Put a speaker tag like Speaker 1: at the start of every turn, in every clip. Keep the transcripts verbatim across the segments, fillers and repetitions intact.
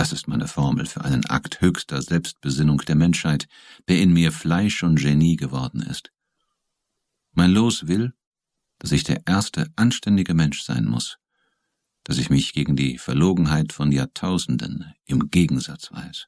Speaker 1: Das ist meine Formel für einen Akt höchster Selbstbesinnung der Menschheit, der in mir Fleisch und Genie geworden ist. Mein Los will, dass ich der erste anständige Mensch sein muss, dass ich mich gegen die Verlogenheit von Jahrtausenden im Gegensatz weiß.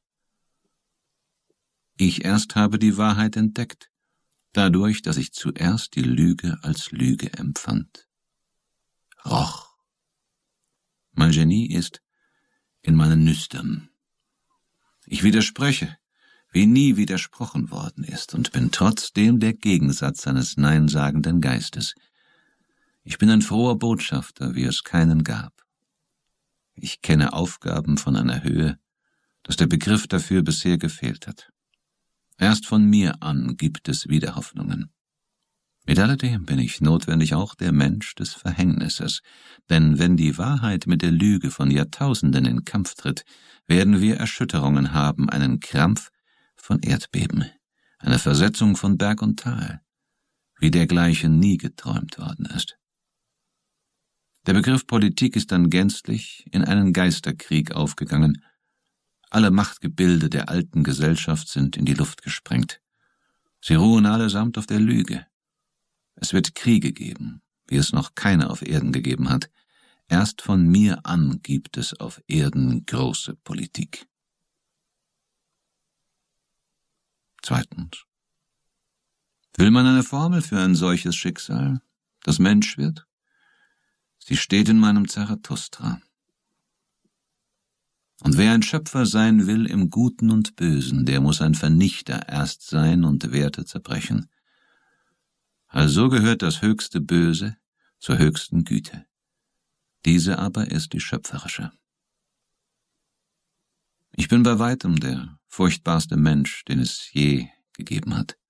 Speaker 1: Ich erst habe die Wahrheit entdeckt, dadurch, dass ich zuerst die Lüge als Lüge empfand. Roch. Mein Genie ist in meinen Nüstern. Ich widerspreche, wie nie widersprochen worden ist, und bin trotzdem der Gegensatz eines neinsagenden Geistes. Ich bin ein froher Botschafter, wie es keinen gab. Ich kenne Aufgaben von einer Höhe, dass der Begriff dafür bisher gefehlt hat. Erst von mir an gibt es wieder Hoffnungen. Mit alledem bin ich notwendig auch der Mensch des Verhängnisses, denn wenn die Wahrheit mit der Lüge von Jahrtausenden in Kampf tritt, werden wir Erschütterungen haben, einen Krampf von Erdbeben, eine Versetzung von Berg und Tal, wie dergleichen nie geträumt worden ist. Der Begriff Politik ist dann gänzlich in einen Geisterkrieg aufgegangen. Alle Machtgebilde der alten Gesellschaft sind in die Luft gesprengt. Sie ruhen allesamt auf der Lüge. Es wird Kriege geben, wie es noch keine auf Erden gegeben hat. Erst von mir an gibt es auf Erden große Politik. Zweitens. Will man eine Formel für ein solches Schicksal, das Mensch wird? Sie steht in meinem Zarathustra. Und wer ein Schöpfer sein will im Guten und Bösen, der muss ein Vernichter erst sein und Werte zerbrechen. Also gehört das höchste Böse zur höchsten Güte. Diese aber ist die schöpferische. Ich bin bei weitem der furchtbarste Mensch, den es je gegeben hat.